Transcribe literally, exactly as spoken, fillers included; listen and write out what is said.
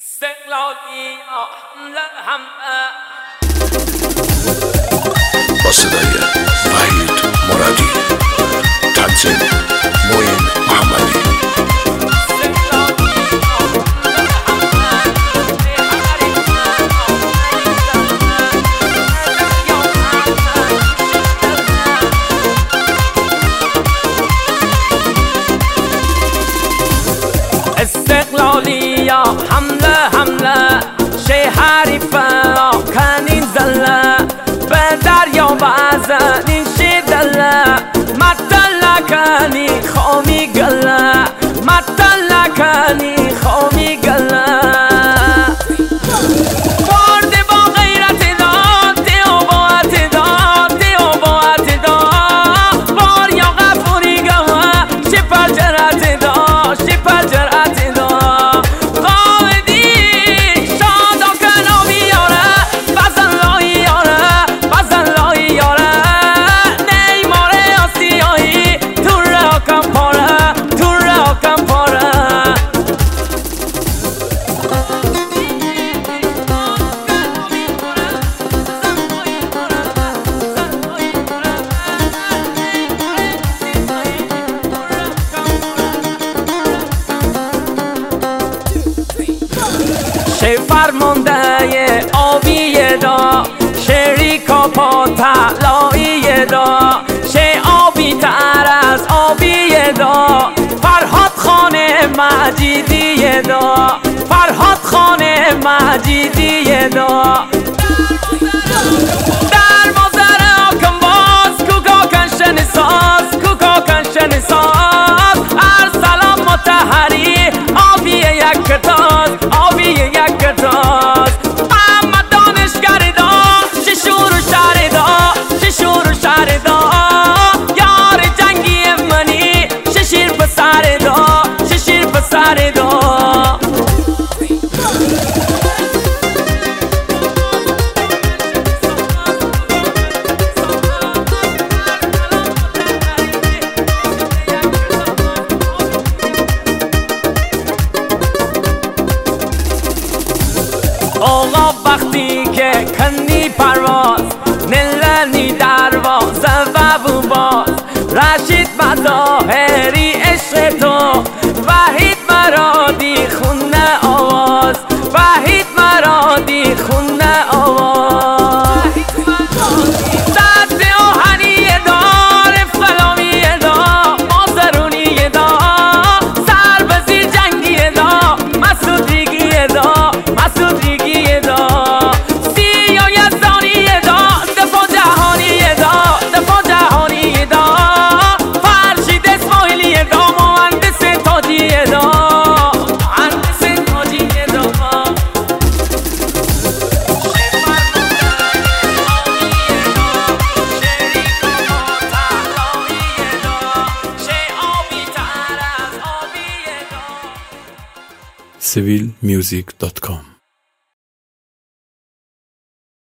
استقلالی حمله حمله با صدای وحید مرادی، تنظیم معین محمدی. استقلالی حمله حمله شه حریفه کنین زله به دریا بزنین شدله مطلع کنی خومی گله مطلع کنی خومی گله برده با غیرت داد دیو با اعتداد دیو با اعتداد بار یا غفوری گوه شپر جرت داد شپر جرت شه فرمانده آبی دا شریکا پا طلایی دا شه آبی تر از آبی دا فرهاد خان مجیدی دا فرهاد خان مجیدی دا در مازر آکن باز کوکا کنشن ساز کوکا کنشن ساز ارسلام متحری آبی یک کتاز آبی یک کتاز محمد دانشگر دا ششور شهر دا ششور شهر دا یار جنگی منی ششیر پسر دا ششیر پسر دا آقا وقتی که کنی پرواز نلنی دروازه و بوباز رشید مظاهری عشق تو وحید مرادی خونه آواز وحید مرادی خونه آواز صد آهنی دار فلامی دا مازرونی دا سر بزیر جنگی دا مسعودیگی دا مسعودیگی سیویل میوزیک دات کام